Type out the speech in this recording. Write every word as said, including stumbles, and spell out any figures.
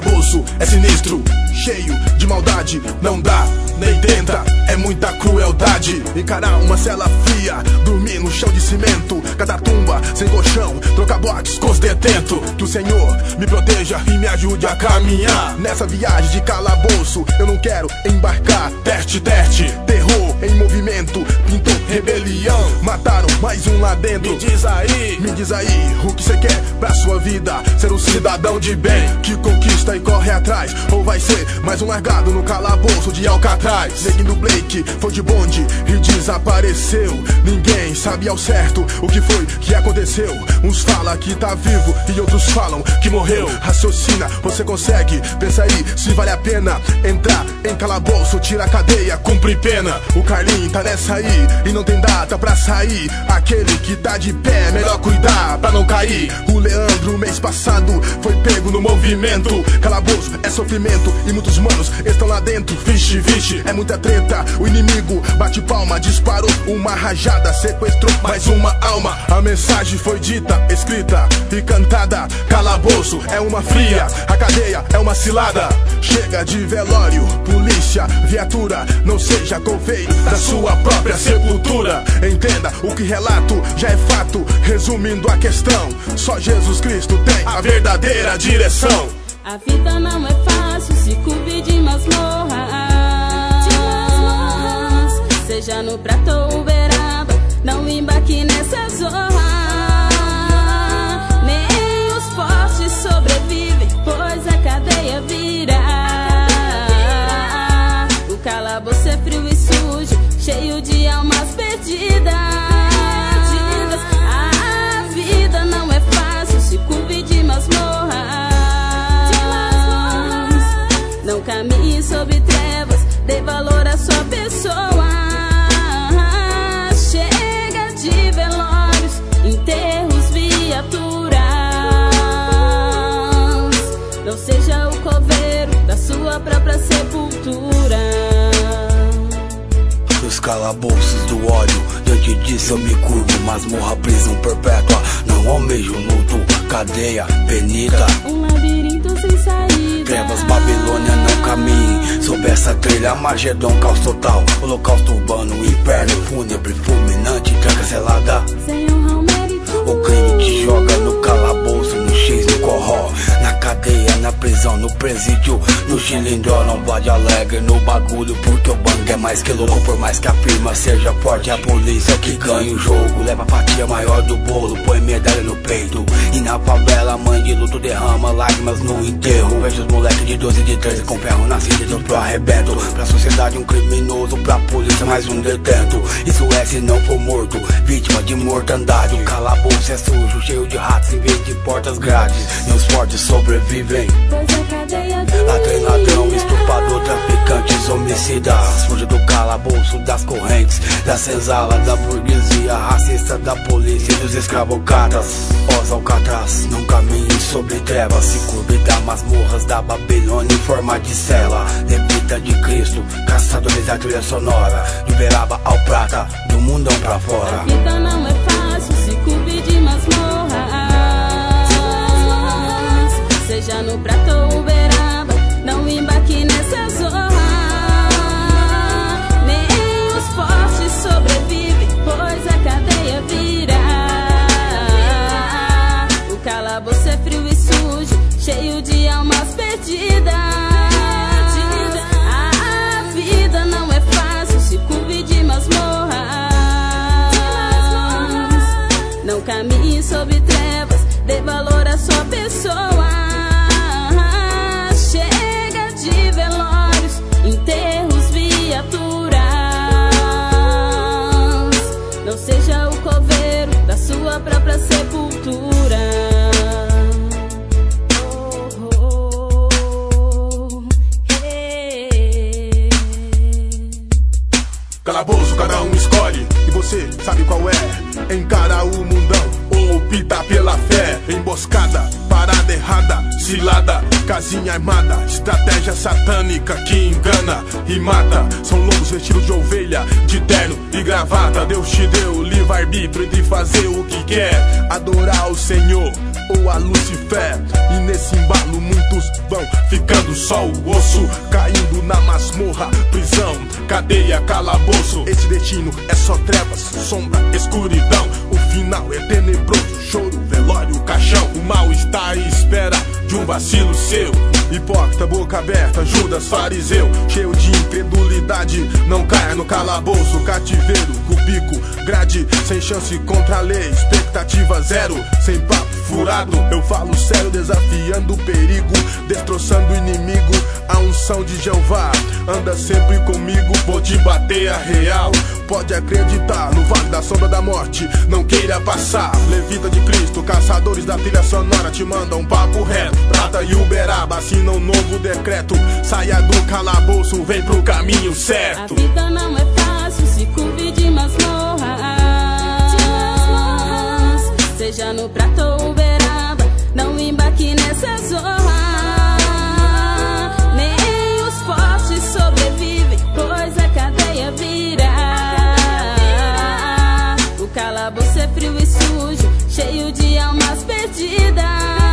calabouço é sinistro, cheio de maldade. Não dá, nem tenta, é muita crueldade. Encarar uma cela fria, dormir no chão de cimento, cada tumba sem colchão, trocar box com os detentos. Que o Senhor me proteja e me ajude a caminhar nessa viagem de calabouço. Eu não quero embarcar. Teste, teste, terror em movimento, pintou rebelião, mataram mais um lá dentro. Me diz aí, me diz aí, o que cê quer pra sua vida? Ser um cidadão de bem, que conquista e corre atrás, ou vai ser mais um largado no calabouço de Alcatraz? Seguindo Blake, foi de bonde e desapareceu. Ninguém sabe ao certo o que foi que aconteceu. Uns falam que tá vivo e outros falam que morreu. Raciocina, você consegue, pensa aí se vale a pena entrar em calabouço, tira a cadeia, cumpre pena. O Carlinho tá nessa aí e não tem data pra sair. Aquele que tá de pé, melhor cuidar pra não cair. O Leandro, mês passado, foi pego no movimento. Calabouço é sofrimento e muitos manos estão lá dentro. Vixe, vixe, é muita treta. O inimigo bate palma, disparou uma rajada, sequestrou mais uma alma. A mensagem foi dita, escrita e cantada. Calabouço é uma fria, a cadeia é uma cilada. Chega de velório, polícia, viatura, não seja confeito da sua própria sepultura. Entenda o que relato já é fato. Resumindo a questão, só Jesus Cristo tem a verdadeira direção. A vida não é fácil, se curve de masmorras, seja no prato ou beirada, não embarque nessa zorra. Nem os fortes sobrevivem, pois a cadeia vira. O calabouço é frio e sujo, cheio de almas perdidas. A vida não é fácil, se curve de masmorras. Não caminhe sob trevas, dê valor à sua pessoa. Chega de velórios, enterros, viaturas. Não seja o coveiro da sua própria sepultura. Os calabouços do ódio, diante disso eu me curvo. Masmorra, prisão perpétua, não almejo luto. Cadeia, penita, um labirinto sem saída. Trevas, Babilônia, não caminhe sob essa trilha. Magedon, caos total, holocausto urbano, inferno fúnebre, fulminante, tranca selada. Sem honra ao mérito, o crime te joga no calabouço, no X, no corró, na cadeia, na prisão, no presídio, no cilindró. Não pode alegre no bagulho, porque o bang é mais que louco. Por mais que a firma seja forte, a polícia que ganha o jogo. Leva a fatia maior do bolo, põe medalha no peito. E na favela, mãe de luto derrama lágrimas no enterro. Vejo os moleques de doze, de treze com ferro na cinta pro arrebento. Pra sociedade um criminoso, pra polícia mais um detento. Isso é se não for morto, vítima de mortandade. O calabouço é sujo, cheio de ratos em vez de portas grades. E os fortes sobrevivem, pois a cadeia vira. Ladrão, ladrão, estuprador, traficantes, homicidas. Fuja do calabouço, das correntes, da senzala, da burguesia racista, da polícia e dos escravocratas. Os Alcatraz, não caminhe sobre trevas, se curve da masmorras da Babilônia em forma de cela. Levita de Cristo, caçadores da trilha sonora, de Uberaba ao Prata, do mundão pra fora. A vida não é fácil, se curve de masmorras, seja no prato ou Uberaba, não embarque nessa zorra. Nem os fortes sobrevivem, pois a cadeia vira. O calabouço é frio e sujo, cheio de almas perdidas. A vida não é fácil, se curve de masmorras. Não caminhe sob trevas, dê valor à sua pessoa. Chega de velórios, enterros, viaturas. Não seja o coveiro da sua própria sepultura. Oh, oh, oh, hey. Calabouço, cada um escolhe e você sabe qual é. Encara o mundão ou opta pela fé. Emboscada, para parada errada, cilada, casinha armada, estratégia satânica que engana e mata. São lobos vestidos de ovelha, de terno e gravata. Deus te deu livre-arbítrio entre fazer o que quer, adorar o Senhor ou a Lucifer. E nesse embalo muitos vão ficando só o osso, caindo na masmorra, prisão, cadeia, calabouço. Esse destino é só trevas, sombra, escuridão. O final é tenebroso, choro, velório, caixão. O mal está à espera de um vacilo seu. Hipócrita, boca aberta, Judas, fariseu, cheio de incredulidade. Não caia no calabouço, cativeiro, cubico, grade, sem chance contra a lei, expectativa zero, sem papo furado. Eu falo sério, desafiando o perigo, destroçando o inimigo. A unção de Jeová anda sempre comigo, vou te bater a real. Pode acreditar, no vale da sombra da morte, não queira passar. Levita de Cristo, caçadores da trilha sonora, te mandam um papo reto. Prata e Uberaba assinam um novo decreto. Saia do calabouço, vem pro caminho certo. A vida não é fácil, se curve de masmorras, seja no Prata ou Uberaba, não embarque nessa zorra. Nem os fortes sobrevivem, pois a cadeia vira. O calabouço é frio e sujo, cheio de almas perdidas.